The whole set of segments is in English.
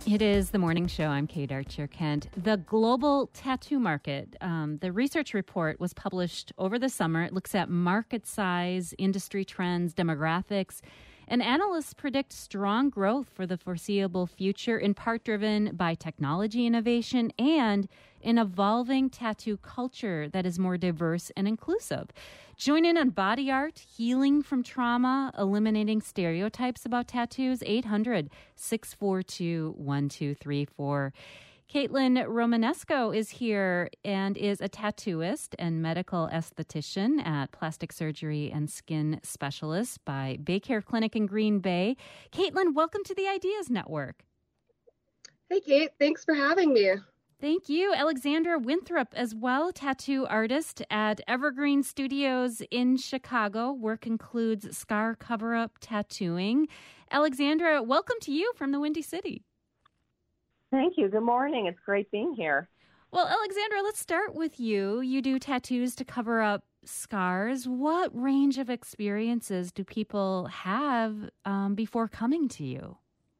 It is the morning show. I'm Kate Archer-Kent. The global tattoo market. The research report was published over the summer. It looks at market size, industry trends, demographics, and analysts predict strong growth for the foreseeable future, in part driven by technology innovation and an evolving tattoo culture that is more diverse and inclusive. Join in on body art, healing from trauma, eliminating stereotypes about tattoos. 800-642-1234. Caitlin Romanesco is here and is a tattooist and medical esthetician at Plastic Surgery and Skin Specialist by Baycare Clinic in Green Bay. Caitlin, welcome to the Ideas Network. Hey, Kate. Thanks for having me. Thank you. Alexandra Winthrop as well, tattoo artist at Evergreen Studios in Chicago. Work includes scar cover-up tattooing. Alexandra, welcome to you from the Windy City. Thank you. Good morning. It's great being here. Well, Alexandra, let's start with you. You do tattoos to cover up scars. What range of experiences do people have before coming to you?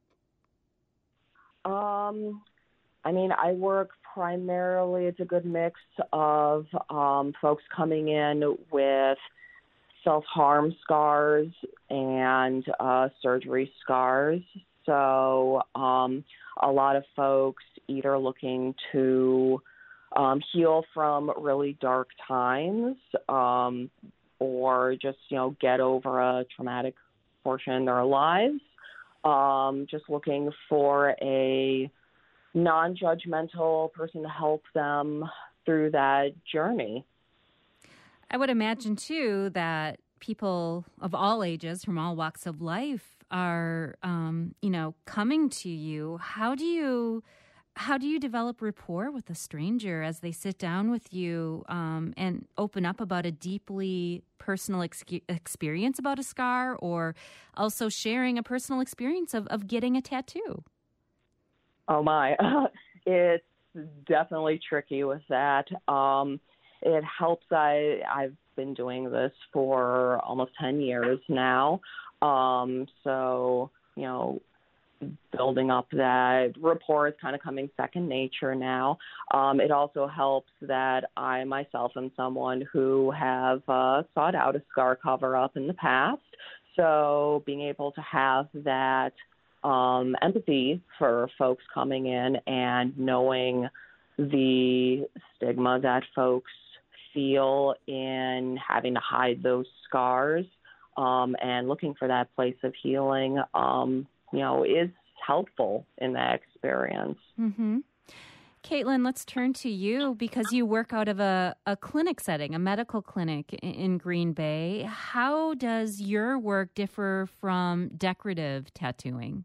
I work primarily, it's a good mix of folks coming in with self-harm scars and surgery scars. So a lot of folks either looking to heal from really dark times or just, get over a traumatic portion in their lives, just looking for a non-judgmental person to help them through that journey. I would imagine, too, that people of all ages, from all walks of life, are, coming to you. How do you develop rapport with a stranger as they sit down with you and open up about a deeply personal experience about a scar, or also sharing a personal experience of getting a tattoo? Oh my, it's definitely tricky with that. It helps. I've been doing this for almost 10 years now. Building up that rapport is kind of coming second nature now. It also helps that I myself am someone who have sought out a scar cover-up in the past. So being able to have that empathy for folks coming in and knowing the stigma that folks feel in having to hide those scars and looking for that place of healing, is helpful in that experience. Mm-hmm. Caitlin, let's turn to you because you work out of a clinic setting, a medical clinic in Green Bay. How does your work differ from decorative tattooing?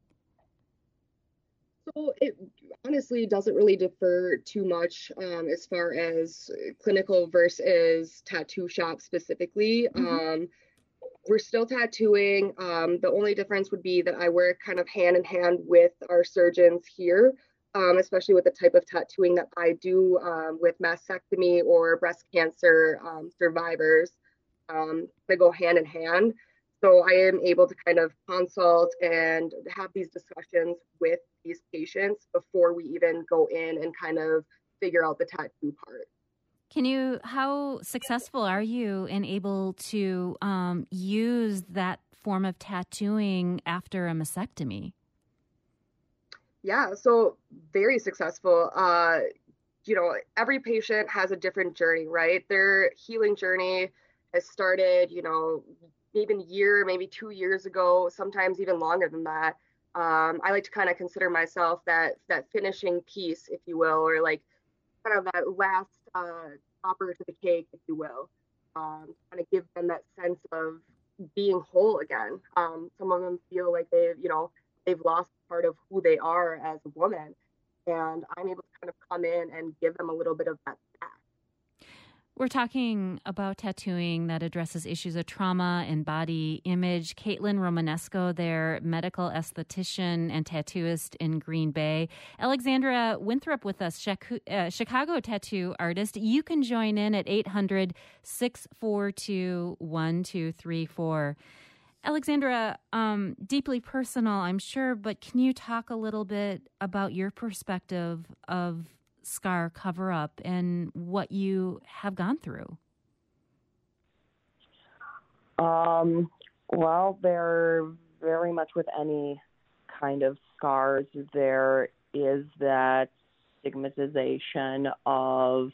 So it honestly doesn't really differ too much as far as clinical versus tattoo shop specifically. Mm-hmm. We're still tattooing. The only difference would be that I work kind of hand in hand with our surgeons here, especially with the type of tattooing that I do with mastectomy or breast cancer survivors. They go hand in hand. So I am able to kind of consult and have these discussions with these patients before we even go in and kind of figure out the tattoo part. How successful are you in able to use that form of tattooing after a mastectomy? Yeah, so very successful. Every patient has a different journey, right? Their healing journey has started, maybe a year, maybe 2 years ago, sometimes even longer than that. I like to kind of consider myself that finishing piece, if you will, or like kind of that last topper to the cake, if you will. Kind of give them that sense of being whole again. Some of them feel like they've lost part of who they are as a woman, and I'm able to kind of come in and give them a little bit of that back. We're talking about tattooing that addresses issues of trauma and body image. Caitlin Romanesco, their medical esthetician and tattooist in Green Bay. Alexandra Winthrop with us, Chicago tattoo artist. You can join in at 800-642-1234. Alexandra, deeply personal, I'm sure, but can you talk a little bit about your perspective of scar cover-up and what you have gone through? Well, there very much with any kind of scars, there is that stigmatization of,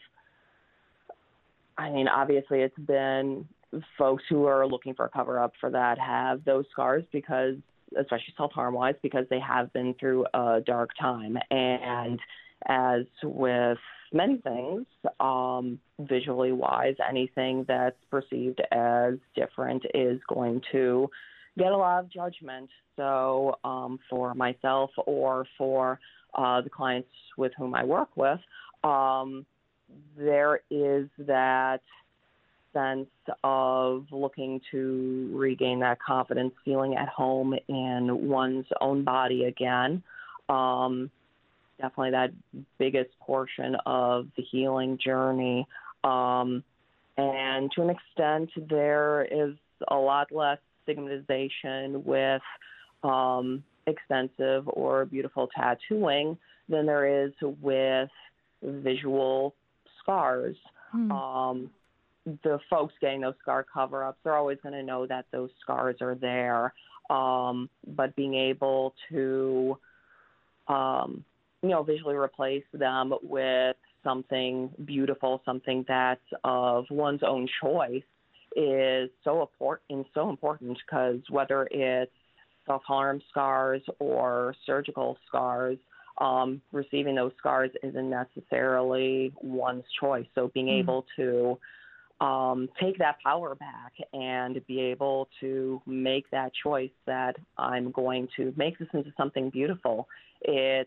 I mean, obviously it's been folks who are looking for a cover-up for that have those scars because, especially self-harm-wise, because they have been through a dark time. And as with many things, visually wise, anything that's perceived as different is going to get a lot of judgment. So for myself or for the clients with whom I work with, there is that sense of looking to regain that confidence, feeling at home in one's own body again. Definitely that biggest portion of the healing journey. And to an extent, there is a lot less stigmatization with extensive or beautiful tattooing than there is with visual scars. The folks getting those scar cover-ups, they're always going to know that those scars are there. But being able to visually replace them with something beautiful, something that's of one's own choice is so important because whether it's self-harm scars or surgical scars, receiving those scars isn't necessarily one's choice. So being able to take that power back and be able to make that choice that I'm going to make this into something beautiful, it's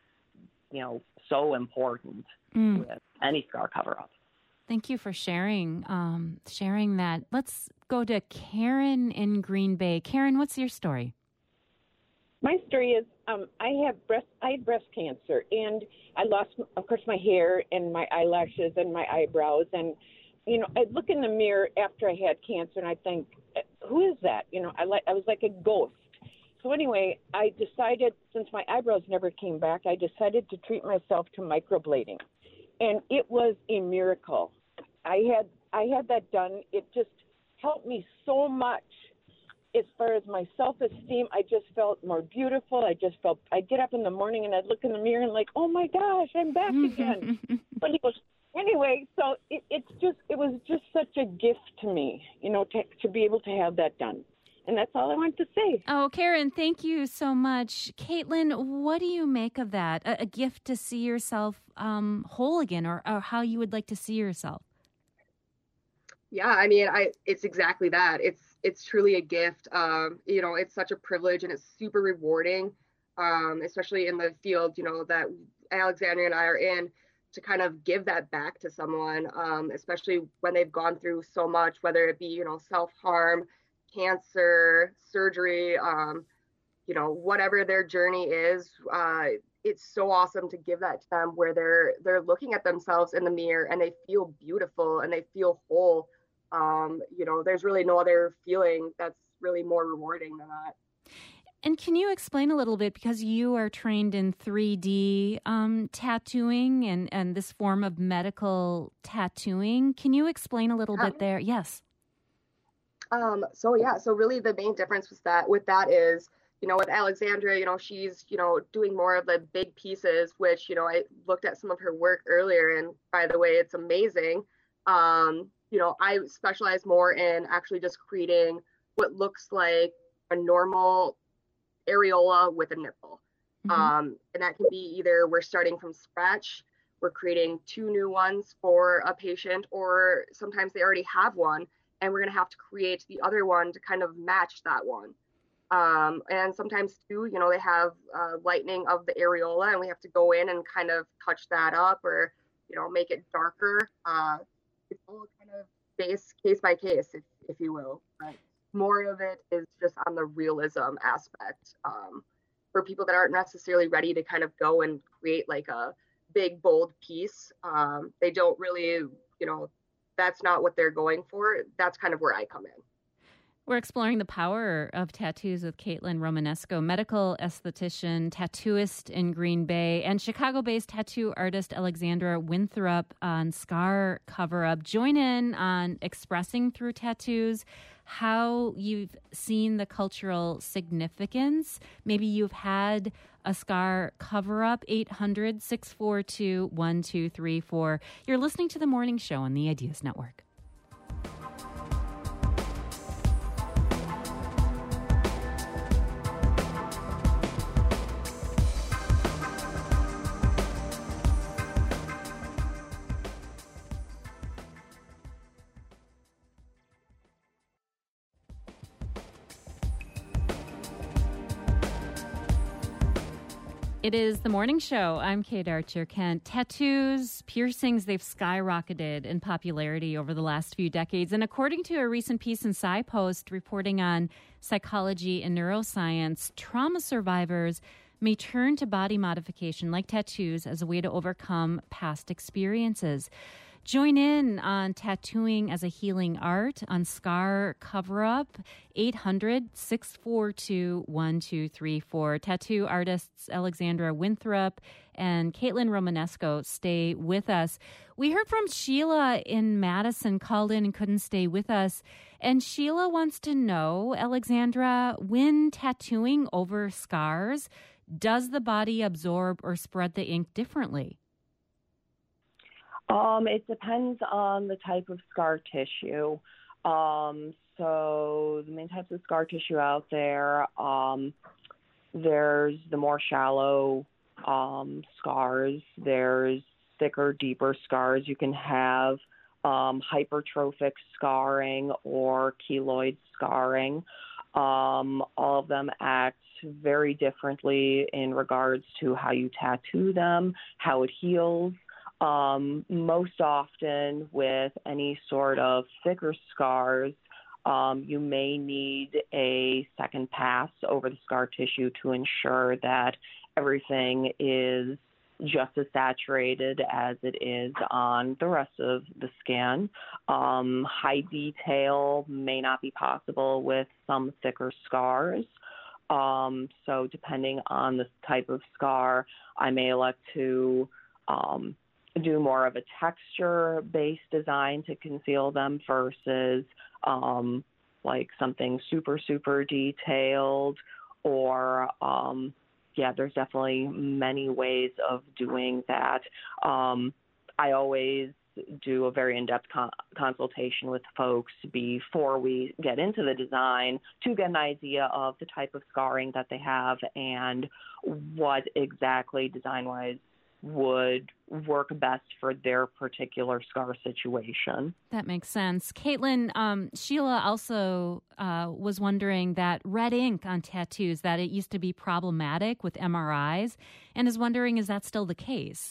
so important with any scar cover-up. Thank you for sharing that. Let's go to Karen in Green Bay. Karen, what's your story? My story is I had breast cancer, and I lost, of course, my hair and my eyelashes and my eyebrows. And I look in the mirror after I had cancer, and I think, who is that? I was like a ghost. So anyway, I decided, since my eyebrows never came back, I decided to treat myself to microblading. And it was a miracle. I had that done. It just helped me so much as far as my self-esteem. I just felt more beautiful. I get up in the morning and I'd look in the mirror and like, oh my gosh, I'm back again. But anyway, so it was just such a gift to me, to be able to have that done. And that's all I want to say. Oh, Karen, thank you so much. Caitlin, what do you make of that? A gift to see yourself whole again, or how you would like to see yourself? Yeah, I mean, it's exactly that. It's truly a gift. It's such a privilege and it's super rewarding, especially in the field, that Alexandria and I are in, to kind of give that back to someone, especially when they've gone through so much, whether it be, self-harm, cancer, surgery, whatever their journey is. It's so awesome to give that to them where they're looking at themselves in the mirror and they feel beautiful and they feel whole. There's really no other feeling that's really more rewarding than that. And can you explain a little bit, because you are trained in 3D tattooing and this form of medical tattooing. Can you explain a little bit there? Yes. So really the main difference with that is, with Alexandra, she's, doing more of the big pieces, which, I looked at some of her work earlier, and by the way, it's amazing. I specialize more in actually just creating what looks like a normal areola with a nipple. And that can be either we're starting from scratch, we're creating 2 new ones for a patient, or sometimes they already have one and we're going to have to create the other one to kind of match that one. And sometimes too, they have lightening of the areola and we have to go in and kind of touch that up or, make it darker. It's all kind of case by case, if you will. But more of it is just on the realism aspect. For people that aren't necessarily ready to kind of go and create like a big, bold piece, they don't really, that's not what they're going for. That's kind of where I come in. We're exploring the power of tattoos with Caitlin Romanesco, medical esthetician, tattooist in Green Bay, and Chicago-based tattoo artist Alexandra Winthrop on Scar Cover Up. Join in on expressing through tattoos how you've seen the cultural significance. Maybe you've had a scar cover up. 800-642-1234. You're listening to The Morning Show on the Ideas Network. It is The Morning Show. I'm Kate Archer-Kent. Tattoos, piercings, they've skyrocketed in popularity over the last few decades. And according to a recent piece in SciPost reporting on psychology and neuroscience, trauma survivors may turn to body modification like tattoos as a way to overcome past experiences. Join in on tattooing as a healing art on Scar Cover Up, 800-642-1234. Tattoo artists Alexandra Winthrop and Caitlin Romanesco stay with us. We heard from Sheila in Madison, called in and couldn't stay with us. And Sheila wants to know, Alexandra, when tattooing over scars, does the body absorb or spread the ink differently? It depends on the type of scar tissue. So the main types of scar tissue out there, there's the more shallow scars. There's thicker, deeper scars. You can have hypertrophic scarring or keloid scarring. All of them act very differently in regards to how you tattoo them, how it heals. Most often with any sort of thicker scars, you may need a second pass over the scar tissue to ensure that everything is just as saturated as it is on the rest of the skin. High detail may not be possible with some thicker scars. So depending on the type of scar, I may elect to do more of a texture-based design to conceal them versus like something super, super detailed or, there's definitely many ways of doing that. I always do a very in-depth consultation with folks before we get into the design to get an idea of the type of scarring that they have and what exactly design-wise would work best for their particular scar situation. That makes sense. Caitlin, Sheila also was wondering that red ink on tattoos, that it used to be problematic with MRIs, and is wondering, is that still the case?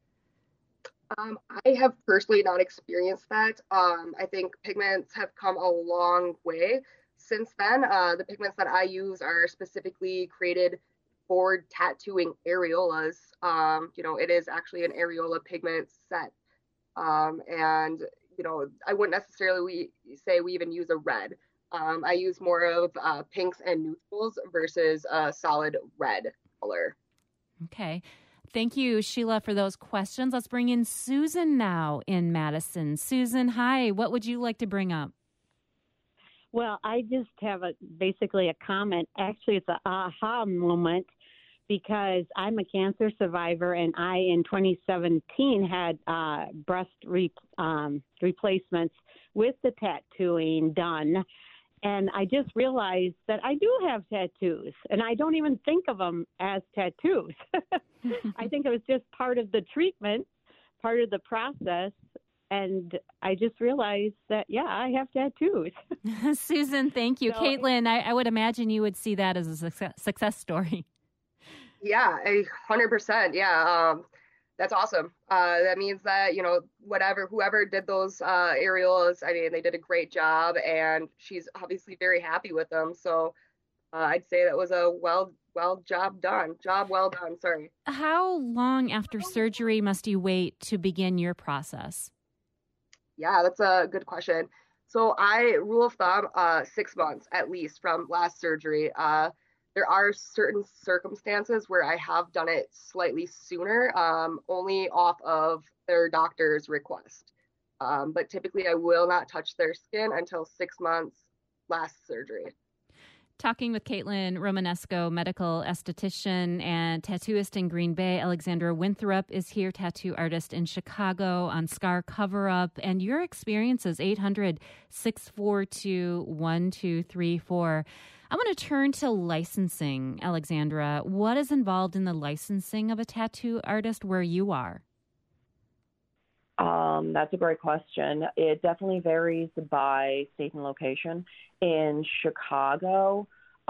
I have personally not experienced that. I think pigments have come a long way since then. The pigments that I use are specifically created for tattooing areolas. It is actually an areola pigment set. And I wouldn't necessarily say we even use a red. I use more of pinks and neutrals versus a solid red color. Okay. Thank you, Sheila, for those questions. Let's bring in Susan now in Madison. Susan, hi. What would you like to bring up? Well, I just have basically a comment. Actually, it's an aha moment because I'm a cancer survivor, and I, in 2017, had breast replacements with the tattooing done. And I just realized that I do have tattoos, and I don't even think of them as tattoos. I think it was just part of the treatment, part of the process. And I just realized that, I have tattoos. Susan, thank you. So, Caitlin, I would imagine you would see that as a success story. Yeah, 100%. Yeah. That's awesome. That means that, whoever did those areolas, they did a great job, and she's obviously very happy with them. So I'd say that was a job well done. Sorry. How long after surgery must you wait to begin your process? Yeah, that's a good question. So I rule of thumb 6 months at least from last surgery. There are certain circumstances where I have done it slightly sooner, only off of their doctor's request. But typically I will not touch their skin until 6 months last surgery. Talking with Caitlin Romanesco, medical esthetician and tattooist in Green Bay. Alexandra Winthrop is here, tattoo artist in Chicago, on Scar Cover Up. And your experiences, 800-642-1234. I want to turn to licensing, Alexandra. What is involved in the licensing of a tattoo artist where you are? That's a great question. It definitely varies by state and location. In Chicago,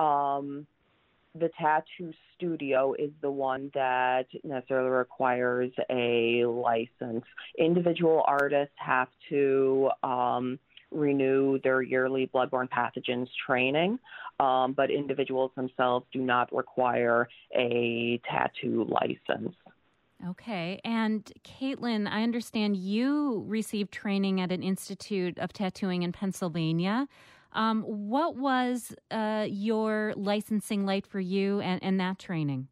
the tattoo studio is the one that necessarily requires a license. Individual artists have to renew their yearly bloodborne pathogens training, but individuals themselves do not require a tattoo license. Okay. And Caitlin, I understand you received training at an Institute of Tattooing in Pennsylvania. What was your licensing like for you and that training?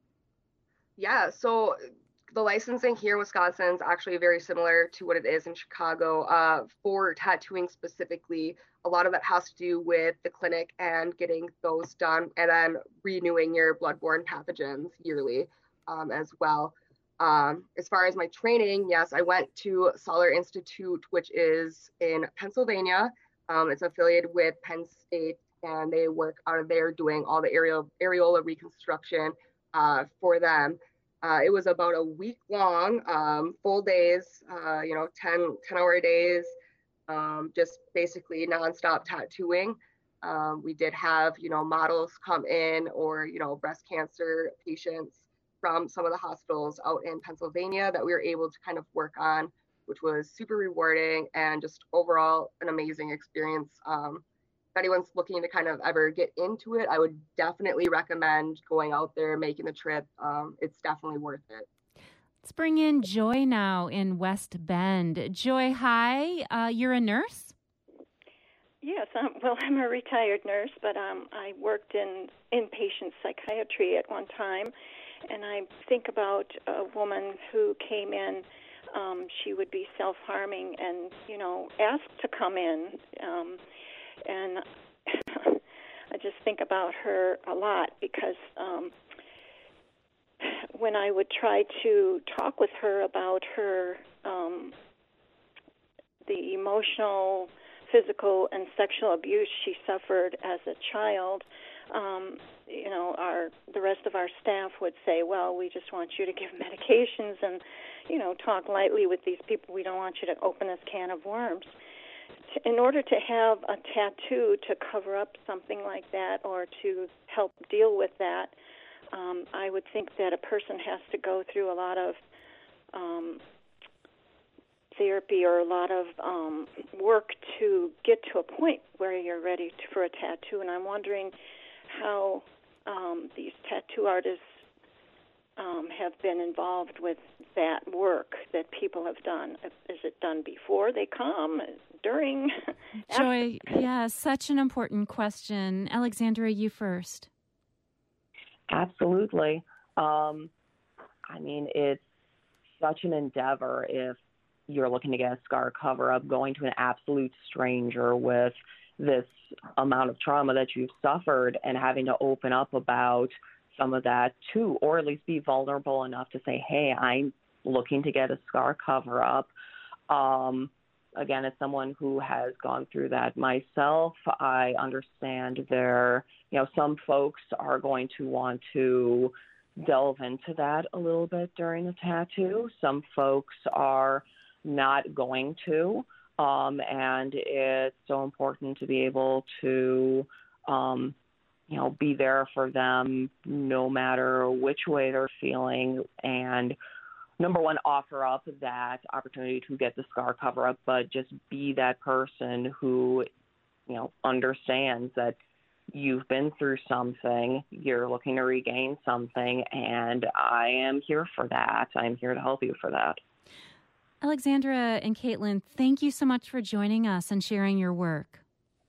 Yeah, so the licensing here in Wisconsin is actually very similar to what it is in Chicago. For tattooing specifically, a lot of it has to do with the clinic and getting those done, and then renewing your bloodborne pathogens yearly as well. As far as my training, yes, I went to Solar Institute, which is in Pennsylvania. It's affiliated with Penn State, and they work out of there doing all the areola reconstruction for them. It was about a week long, full days, 10-hour days, just basically nonstop tattooing. We did have, models come in, or, breast cancer patients from some of the hospitals out in Pennsylvania that we were able to kind of work on, which was super rewarding and just overall an amazing experience. If anyone's looking to kind of ever get into it, I would definitely recommend going out there, making the trip. It's definitely worth it. Let's bring in Joy now in West Bend. Joy, hi. You're a nurse? Yes, I'm a retired nurse, but I worked in inpatient psychiatry at one time. And I think about a woman who came in, she would be self-harming and, asked to come in. And I just think about her a lot because when I would try to talk with her about her, the emotional, physical, and sexual abuse she suffered as a child, the rest of our staff would say, well, we just want you to give medications and, talk lightly with these people. We don't want you to open this can of worms. In order to have a tattoo to cover up something like that or to help deal with that, I would think that a person has to go through a lot of therapy or a lot of work to get to a point where you're ready for a tattoo. And I'm wondering how these tattoo artists have been involved with that work that people have done. Is it done before they come, during? Joy, yeah, such an important question. Alexandra, you first. Absolutely. It's such an endeavor if you're looking to get a scar cover-up, going to an absolute stranger with this amount of trauma that you've suffered and having to open up about some of that too, or at least be vulnerable enough to say, hey, I'm looking to get a scar cover-up. Again, as someone who has gone through that myself, I understand some folks are going to want to delve into that a little bit during the tattoo. Some folks are not going to, and it's so important to be able to, be there for them no matter which way they're feeling, and number one, offer up that opportunity to get the scar cover-up, but just be that person who, understands that you've been through something, you're looking to regain something, and I am here for that. I'm here to help you for that. Alexandra and Caitlin, thank you so much for joining us and sharing your work.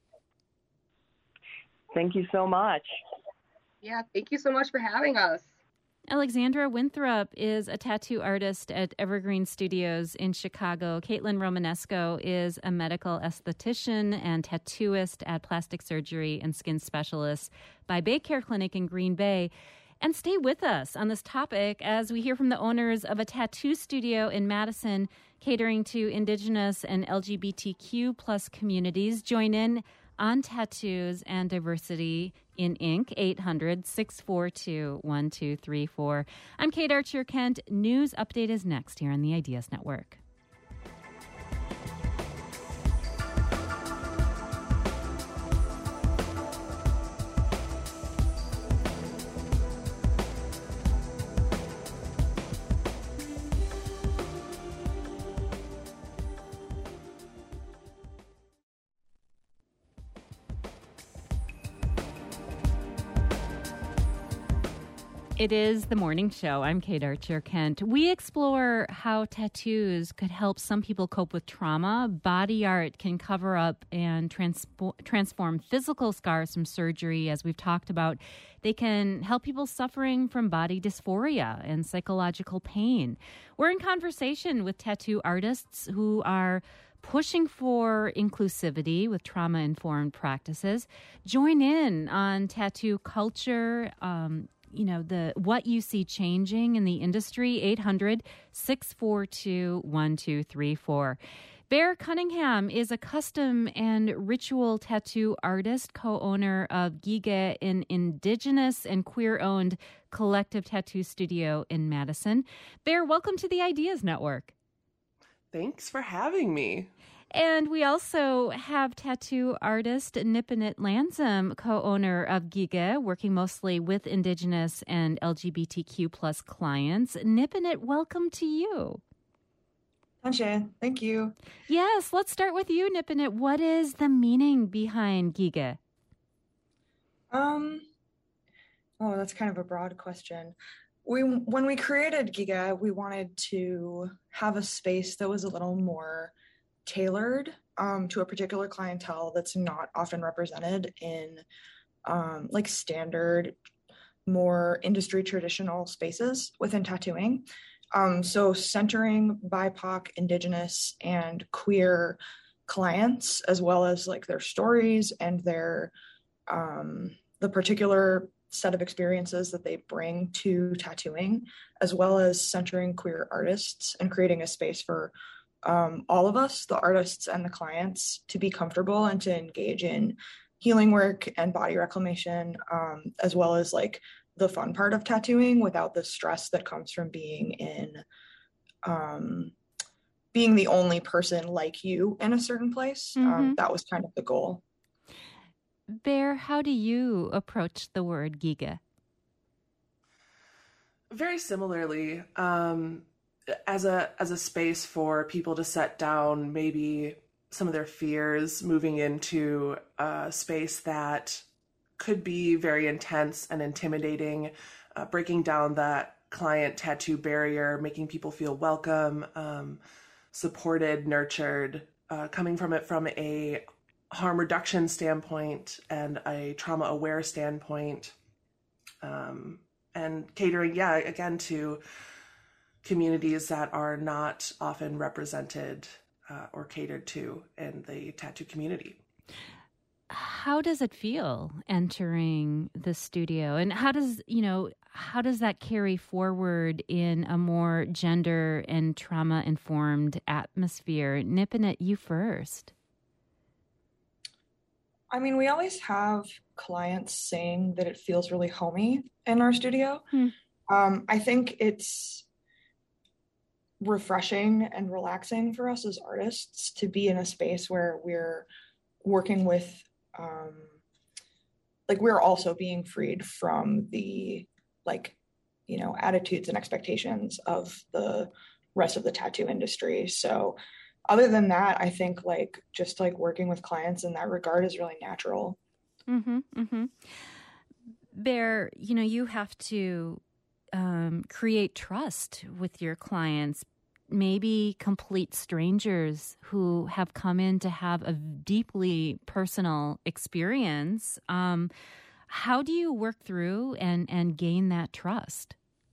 Thank you so much. Yeah, thank you so much for having us. Alexandra Winthrop is a tattoo artist at Evergreen Studios in Chicago. Caitlin Romanesco is a medical esthetician and tattooist at Plastic Surgery and Skin Specialist by Baycare Clinic in Green Bay. And stay with us on this topic as we hear from the owners of a tattoo studio in Madison catering to Indigenous and LGBTQ plus communities. Join in on tattoos and diversity in Inc. 800-642-1234. I'm Kate Archer-Kent. News Update is next here on the Ideas Network. It is the morning show. I'm Kate Archer-Kent. We explore how tattoos could help some people cope with trauma. Body art can cover up and transform physical scars from surgery, as we've talked about. They can help people suffering from body dysphoria and psychological pain. We're in conversation with tattoo artists who are pushing for inclusivity with trauma-informed practices. Join in on tattoo culture, what you see changing in the industry. 800-642-1234. Bear Cunningham is a custom and ritual tattoo artist, co-owner of Giga, an Indigenous and queer-owned collective tattoo studio in Madison. Bear, welcome to the Ideas Network. Thanks for having me. And we also have tattoo artist Nipinit Lansam, co-owner of Giga, working mostly with Indigenous and LGBTQ plus clients. Nipinit, welcome to you. Anshe, thank you. Yes, let's start with you, Nipinit. What is the meaning behind Giga? That's kind of a broad question. When we created Giga, we wanted to have a space that was a little more tailored to a particular clientele that's not often represented in standard, more industry traditional spaces within tattooing. So centering BIPOC, Indigenous, and queer clients, as well as like their stories and their the particular set of experiences that they bring to tattooing, as well as centering queer artists and creating a space for all of us, the artists and the clients, to be comfortable and to engage in healing work and body reclamation, as well as like the fun part of tattooing without the stress that comes from being the only person like you in a certain place. Mm-hmm. That was kind of the goal. Bear, how do you approach the word Giga? Very similarly, as a space for people to set down maybe some of their fears, moving into a space that could be very intense and intimidating, breaking down that client tattoo barrier, making people feel welcome, supported, nurtured, coming from a harm reduction standpoint and a trauma aware standpoint, and catering, again, to communities that are not often represented or catered to in the tattoo community. How does it feel entering the studio, and how does that carry forward in a more gender and trauma informed atmosphere? Nipinit, you first. I mean, we always have clients saying that it feels really homey in our studio. I think it's refreshing and relaxing for us as artists to be in a space where we're working with, we're also being freed from the, attitudes and expectations of the rest of the tattoo industry. So other than that, I think just working with clients in that regard is really natural. Mm-hmm, mm-hmm. Bear, you have to create trust with your clients. maybe complete strangers who have come in to have a deeply personal experience. How do you work through and gain that trust?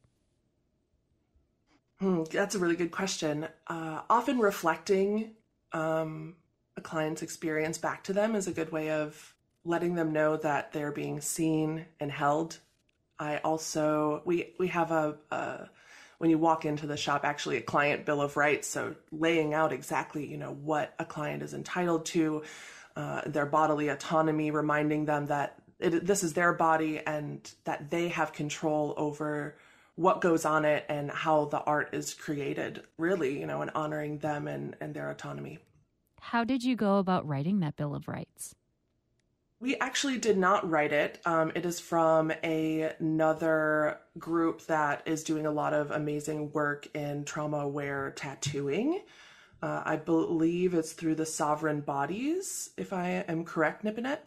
That's a really good question. Often reflecting a client's experience back to them is a good way of letting them know that they're being seen and held. I also, we have when you walk into the shop, actually a client bill of rights. So laying out exactly, what a client is entitled to, their bodily autonomy, reminding them that this is their body and that they have control over what goes on it and how the art is created, really, and honoring them and their autonomy. How did you go about writing that Bill of Rights? We actually did not write it. It is from another group that is doing a lot of amazing work in trauma-aware tattooing. I believe it's through the Sovereign Bodies, if I am correct, Nipinet.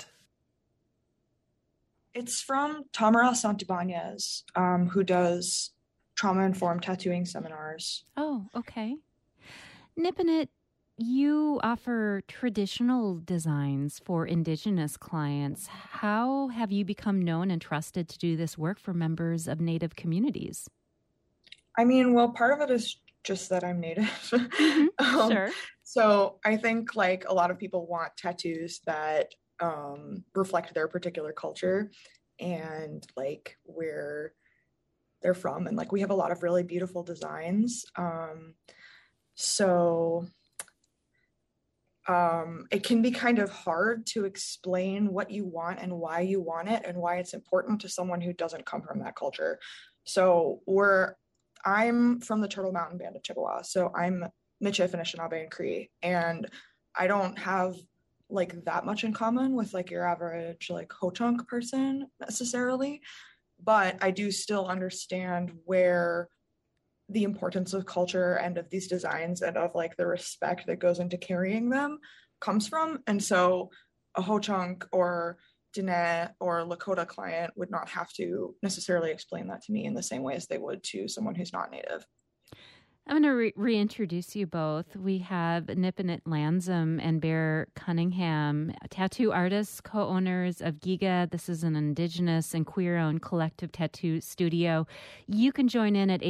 It's from Tamara Santibanez, who does trauma-informed tattooing seminars. Oh, okay. Nipinet, you offer traditional designs for Indigenous clients. How have you become known and trusted to do this work for members of Native communities? I mean, well, part of it is just that I'm Native. Mm-hmm. Sure. So I think a lot of people want tattoos that reflect their particular culture and where they're from. And we have a lot of really beautiful designs. It can be kind of hard to explain what you want and why you want it and why it's important to someone who doesn't come from that culture. So I'm from the Turtle Mountain Band of Chippewa. So I'm Michif, Anishinaabe, and Cree. And I don't have that much in common with your average Ho-Chunk person necessarily. But I do still understand where the importance of culture and of these designs and of the respect that goes into carrying them comes from. And so a Ho-Chunk or Diné or Lakota client would not have to necessarily explain that to me in the same way as they would to someone who's not Native. I'm going to reintroduce you both. We have Nipinet Lansom and Bear Cunningham, tattoo artists, co-owners of Giga. This is an Indigenous and queer-owned collective tattoo studio. You can join in at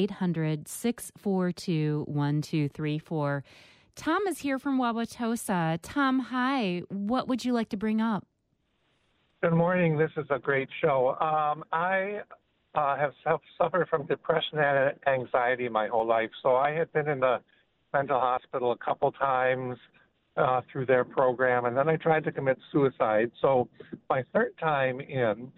800-642-1234. Tom is here from Wauwatosa. Tom, hi. What would you like to bring up? Good morning. This is a great show. I have suffered from depression and anxiety my whole life. So I had been in the mental hospital a couple times through their program, and then I tried to commit suicide. So my third time in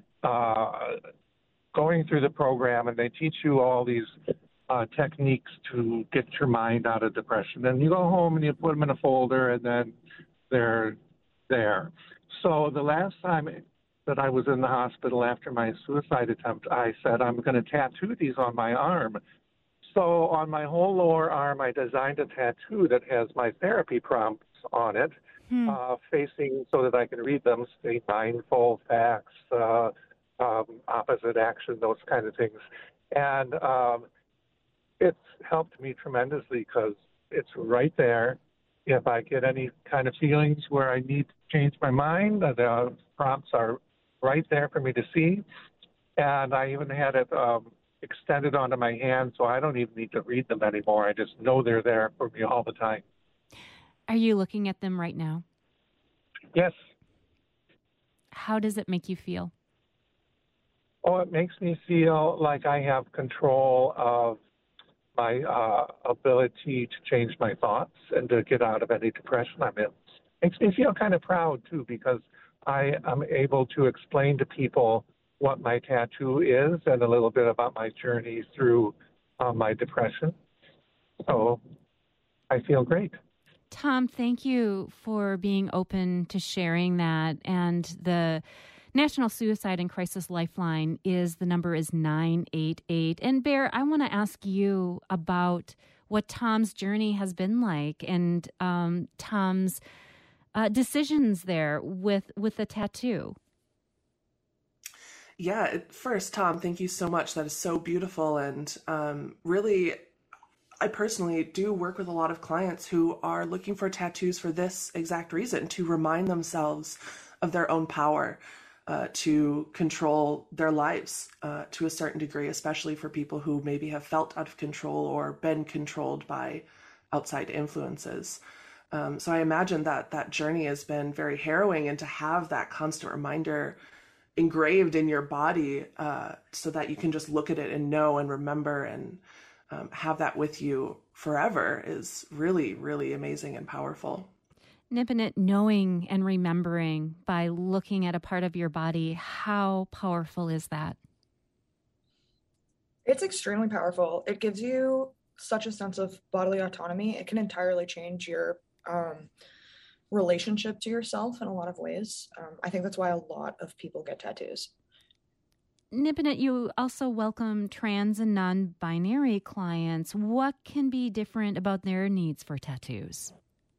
going through the program, and they teach you all these techniques to get your mind out of depression. And you go home and you put them in a folder, and then they're there. So the last time that I was in the hospital after my suicide attempt, I said, I'm going to tattoo these on my arm. So on my whole lower arm, I designed a tattoo that has my therapy prompts on it, facing so that I can read them, stay mindful, facts, opposite action, those kind of things. And it's helped me tremendously because it's right there. If I get any kind of feelings where I need to change my mind, the prompts are right there for me to see. And I even had it extended onto my hand, so I don't even need to read them anymore. I just know they're there for me all the time. Are you looking at them right now? Yes. How does it make you feel? Oh, it makes me feel like I have control of my ability to change my thoughts and to get out of any depression I'm in. Makes me feel kind of proud, too, because I am able to explain to people what my tattoo is and a little bit about my journey through my depression. So I feel great. Tom, thank you for being open to sharing that. And the National Suicide and Crisis Lifeline the number is 988. And Bear, I want to ask you about what Tom's journey has been like and Tom's decisions there with the tattoo. Yeah, first, Tom, thank you so much. That is so beautiful. And really, I personally do work with a lot of clients who are looking for tattoos for this exact reason, to remind themselves of their own power, to control their lives to a certain degree, especially for people who maybe have felt out of control or been controlled by outside influences. So I imagine that journey has been very harrowing, and to have that constant reminder engraved in your body so that you can just look at it and know and remember and have that with you forever is really, really amazing and powerful. Nipenit, knowing and remembering by looking at a part of your body, how powerful is that? It's extremely powerful. It gives you such a sense of bodily autonomy. It can entirely change your relationship to yourself in a lot of ways. I think that's why a lot of people get tattoos. Nipenit, you also welcome trans and non-binary clients. What can be different about their needs for tattoos?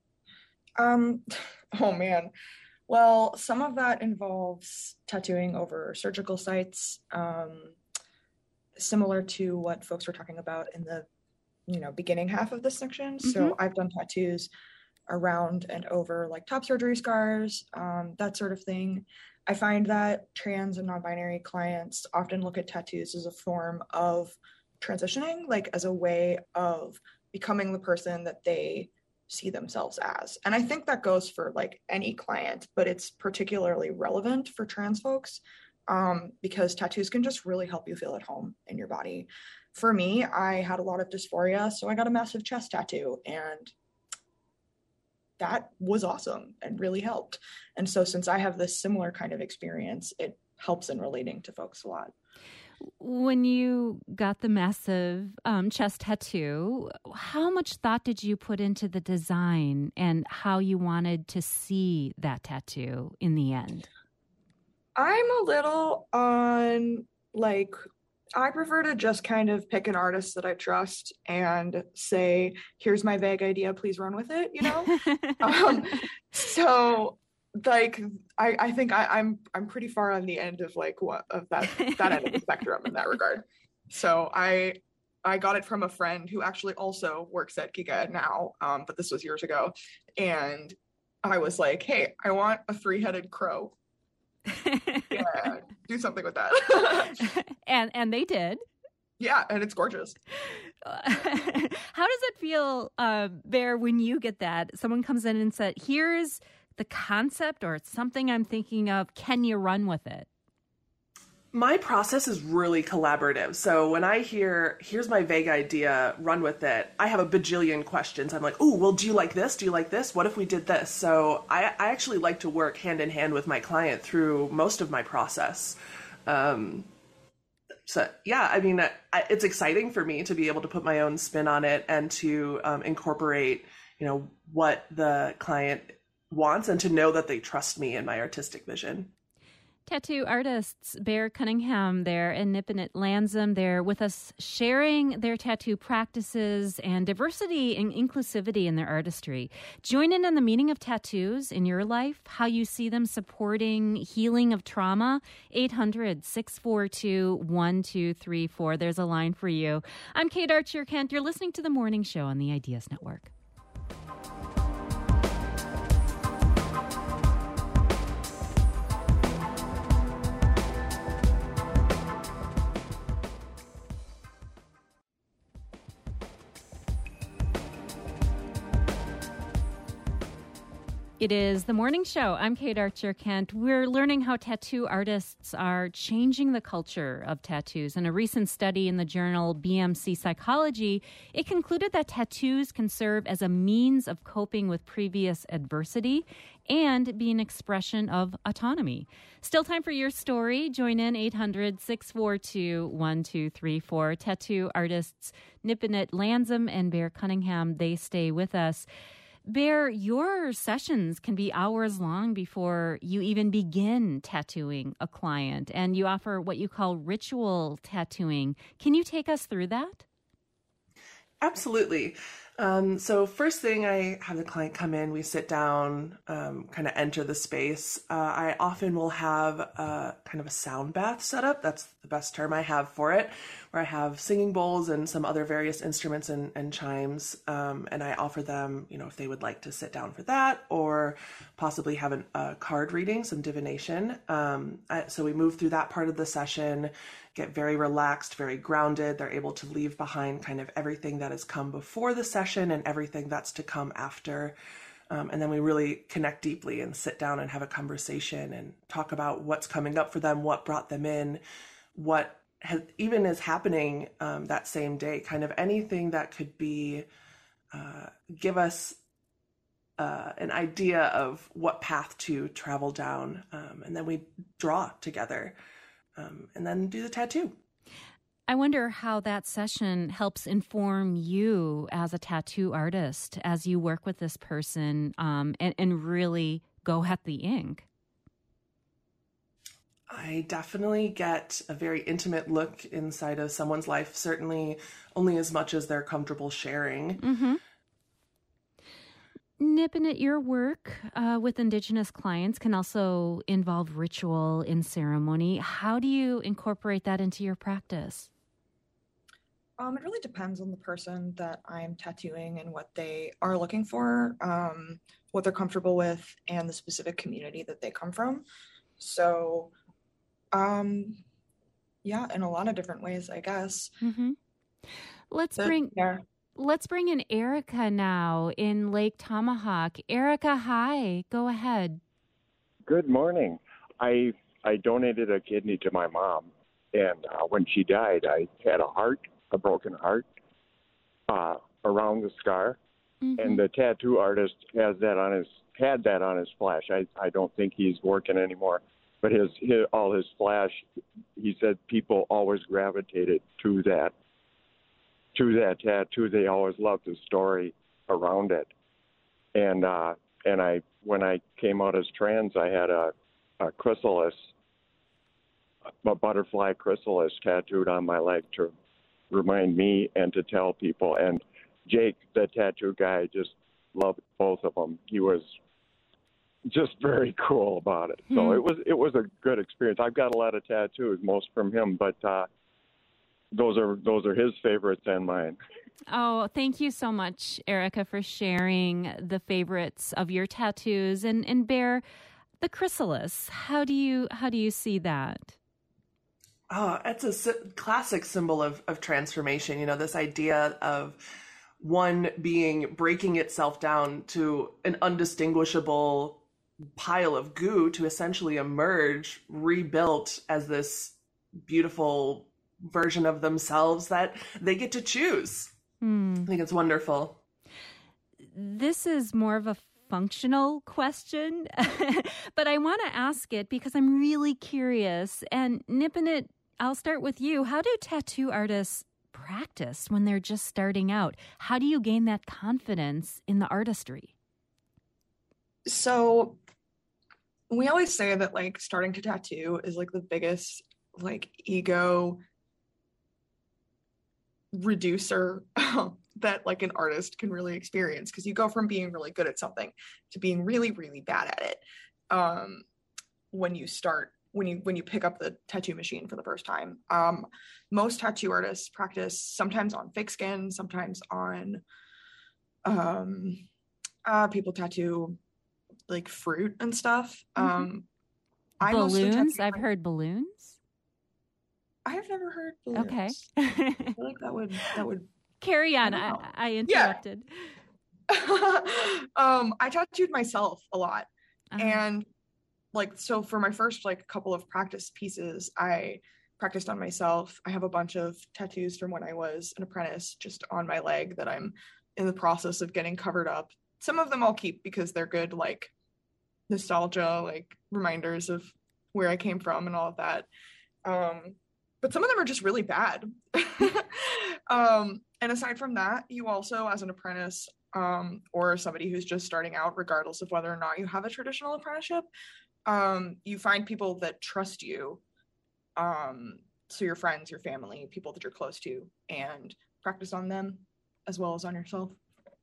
Oh man. Well, some of that involves tattooing over surgical sites, similar to what folks were talking about in the, beginning half of this section. Mm-hmm. So I've done tattoos around and over like top surgery scars, that sort of thing. I find that trans and non-binary clients often look at tattoos as a form of transitioning, like as a way of becoming the person that they see themselves as. And I think that goes for like any client, but it's particularly relevant for trans folks because tattoos can just really help you feel at home in your body. For me, I had a lot of dysphoria, so I got a massive chest tattoo, and that was awesome and really helped. And so since I have this similar kind of experience, it helps in relating to folks a lot. When you got the massive chest tattoo, how much thought did you put into the design and how you wanted to see that tattoo in the end? I'm a little on, I prefer to just kind of pick an artist that I trust and say, here's my vague idea, please run with it, So I think I'm pretty far on the end of that end of the spectrum in that regard. So I got it from a friend who actually also works at Giga now, but this was years ago, and I was like, hey, I want a 3-headed crow. Yeah, do something with that. and they did. Yeah, and it's gorgeous. How does it feel, Bear, when you get that? Someone comes in and said, here's the concept, or it's something I'm thinking of. Can you run with it? My process is really collaborative. So when I hear, here's my vague idea, run with it, I have a bajillion questions. I'm like, oh, well, do you like this? Do you like this? What if we did this? So I actually like to work hand in hand with my client through most of my process. So yeah, I mean, it's exciting for me to be able to put my own spin on it and to incorporate, what the client wants, and to know that they trust me in my artistic vision. Tattoo artists Bear Cunningham there and Nipenit Lanzem there with us, sharing their tattoo practices and diversity and inclusivity in their artistry. Join in on the meaning of tattoos in your life, how you see them supporting healing of trauma. 800-642-1234. There's a line for you. I'm Kate Archer-Kent. You're listening to The Morning Show on the Ideas Network. It is The Morning Show. I'm Kate Archer-Kent. We're learning how tattoo artists are changing the culture of tattoos. In a recent study in the journal BMC Psychology, it concluded that tattoos can serve as a means of coping with previous adversity and be an expression of autonomy. Still time for your story. Join in 800-642-1234. Tattoo artists Nipenit Lanzem and Bear Cunningham, they stay with us. Bear, your sessions can be hours long before you even begin tattooing a client, and you offer what you call ritual tattooing. Can you take us through that? Absolutely. So first thing, I have the client come in, we sit down, kind of enter the space. I often will have kind of a sound bath set up. That's the best term I have for it, where I have singing bowls and some other various instruments and chimes. And I offer them, if they would like to sit down for that, or possibly have a card reading, some divination. So we move through that part of the session, get very relaxed, very grounded. They're able to leave behind kind of everything that has come before the session and everything that's to come after. And then we really connect deeply and sit down and have a conversation and talk about what's coming up for them, what brought them in, what even is happening that same day, kind of anything that could be, give us an idea of what path to travel down. And then we draw together. And then do the tattoo. I wonder how that session helps inform you as a tattoo artist as you work with this person and really go at the ink. I definitely get a very intimate look inside of someone's life, certainly only as much as they're comfortable sharing. Mm-hmm. Nipponit, your work with Indigenous clients can also involve ritual in ceremony. How do you incorporate that into your practice? It really depends on the person that I'm tattooing and what they are looking for, what they're comfortable with, and the specific community that they come from. So, yeah, in a lot of different ways, I guess. Mm-hmm. Let's bring in Erica now in Lake Tomahawk. Erica, hi. Go ahead. Good morning. I donated a kidney to my mom, and when she died, I had a broken heart around the scar, and the tattoo artist had that on his flash. I don't think he's working anymore, but all his flash, he said people always gravitated to that tattoo. They always loved the story around it. And when I came out as trans, I had a chrysalis, a butterfly chrysalis tattooed on my leg to remind me and to tell people. And Jake, the tattoo guy, just loved both of them. He was just very cool about it. So it was a good experience. I've got a lot of tattoos, most from him, but those are his favorites and mine. Oh, thank you so much, Erica, for sharing the favorites of your tattoos. And Bear, the chrysalis, how do you see that? Oh, it's a classic symbol of transformation. This idea of one being breaking itself down to an undistinguishable pile of goo to essentially emerge, rebuilt as this beautiful version of themselves that they get to choose. I think it's wonderful. This is more of a functional question, but I want to ask it because I'm really curious. And Nipponit, I'll start with you. How do tattoo artists practice when they're just starting out? How do you gain that confidence in the artistry? So we always say that starting to tattoo is the biggest ego reducer that an artist can really experience, because you go from being really good at something to being really, really bad at it when you pick up the tattoo machine for the first time. Most tattoo artists practice sometimes on fake skin, sometimes on people tattoo fruit and stuff. Balloons? I've heard balloons. I have never heard balloons. Okay. I feel like that would carry on. I interrupted. Yeah. I tattooed myself a lot. And so for my first couple of practice pieces, I practiced on myself. I have a bunch of tattoos from when I was an apprentice just on my leg that I'm in the process of getting covered up. Some of them I'll keep because they're good nostalgia, reminders of where I came from and all of that. But some of them are just really bad. And aside from that, you also, as an apprentice, or somebody who's just starting out, regardless of whether or not you have a traditional apprenticeship, you find people that trust you. So your friends, your family, people that you're close to, and practice on them as well as on yourself.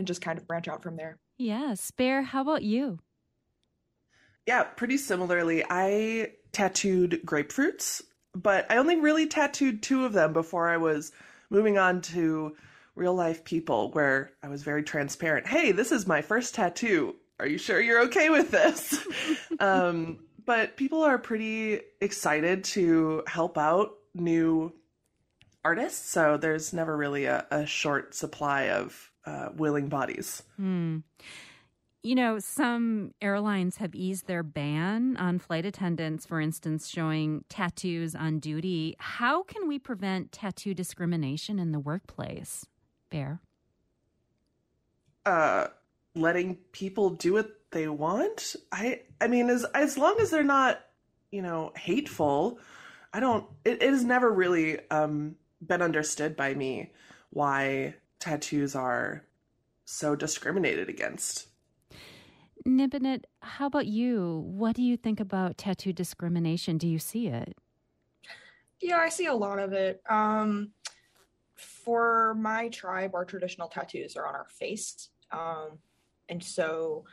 and just kind of branch out from there. Yes. Bear, how about you? Yeah, pretty similarly. I tattooed grapefruits, but I only really tattooed 2 of them before I was moving on to real life people, where I was very transparent. Hey, this is my first tattoo. Are you sure you're okay with this? But people are pretty excited to help out new artists, so there's never really a short supply of willing bodies. You know, some airlines have eased their ban on flight attendants, for instance, showing tattoos on duty. How can we prevent tattoo discrimination in the workplace, Bear? Letting people do what they want. I mean, as long as they're not, hateful, it has never really been understood by me why tattoos are so discriminated against. Nibenit, how about you? What do you think about tattoo discrimination? Do you see it? Yeah, I see a lot of it. For my tribe, our traditional tattoos are on our face. And so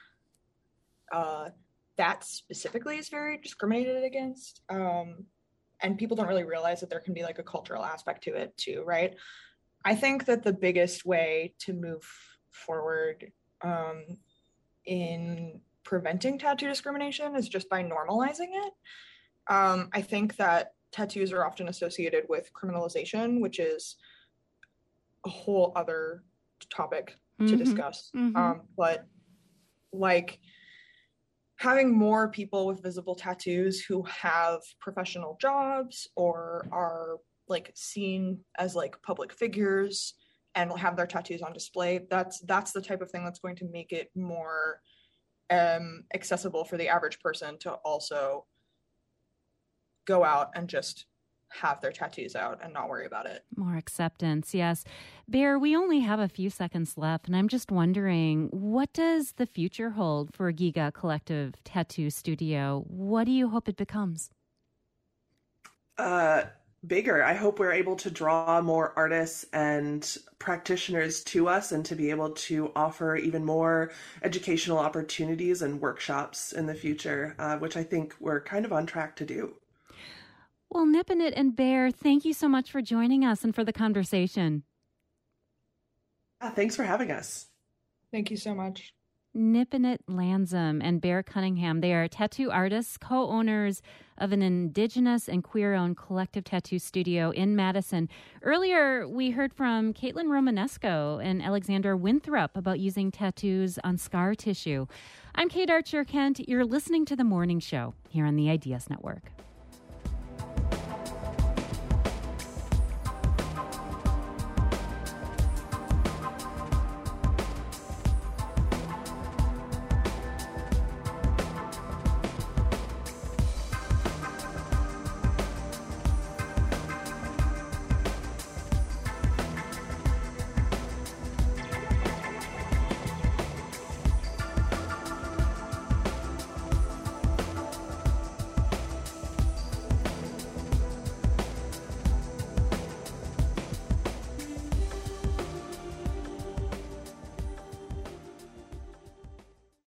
that specifically is very discriminated against. And people don't really realize that there can be like a cultural aspect to it too, right? I think that the biggest way to move forward in preventing tattoo discrimination is just by normalizing it. I think that tattoos are often associated with criminalization, which is a whole other topic to discuss. But like having more people with visible tattoos who have professional jobs or are like seen as like public figures and have their tattoos on display, that's the type of thing that's going to make it more accessible for the average person to also go out and just have their tattoos out and not worry about it. More acceptance, yes. Bear, we only have a few seconds left, and I'm just wondering, what does the future hold for Giga Collective Tattoo Studio? What do you hope it becomes? Bigger. I hope we're able to draw more artists and practitioners to us and to be able to offer even more educational opportunities and workshops in the future, which I think we're kind of on track to do. Well, Nibenit and Bear, thank you so much for joining us and for the conversation. Thanks for having us. Thank you so much. Nibenit Lansom and Bear Cunningham, they are tattoo artists, co-owners of an Indigenous and queer-owned collective tattoo studio in Madison. Earlier, we heard from Caitlin Romanesco and Alexander Winthrop about using tattoos on scar tissue. I'm Kate Archer-Kent. You're listening to The Morning Show here on the IDS Network.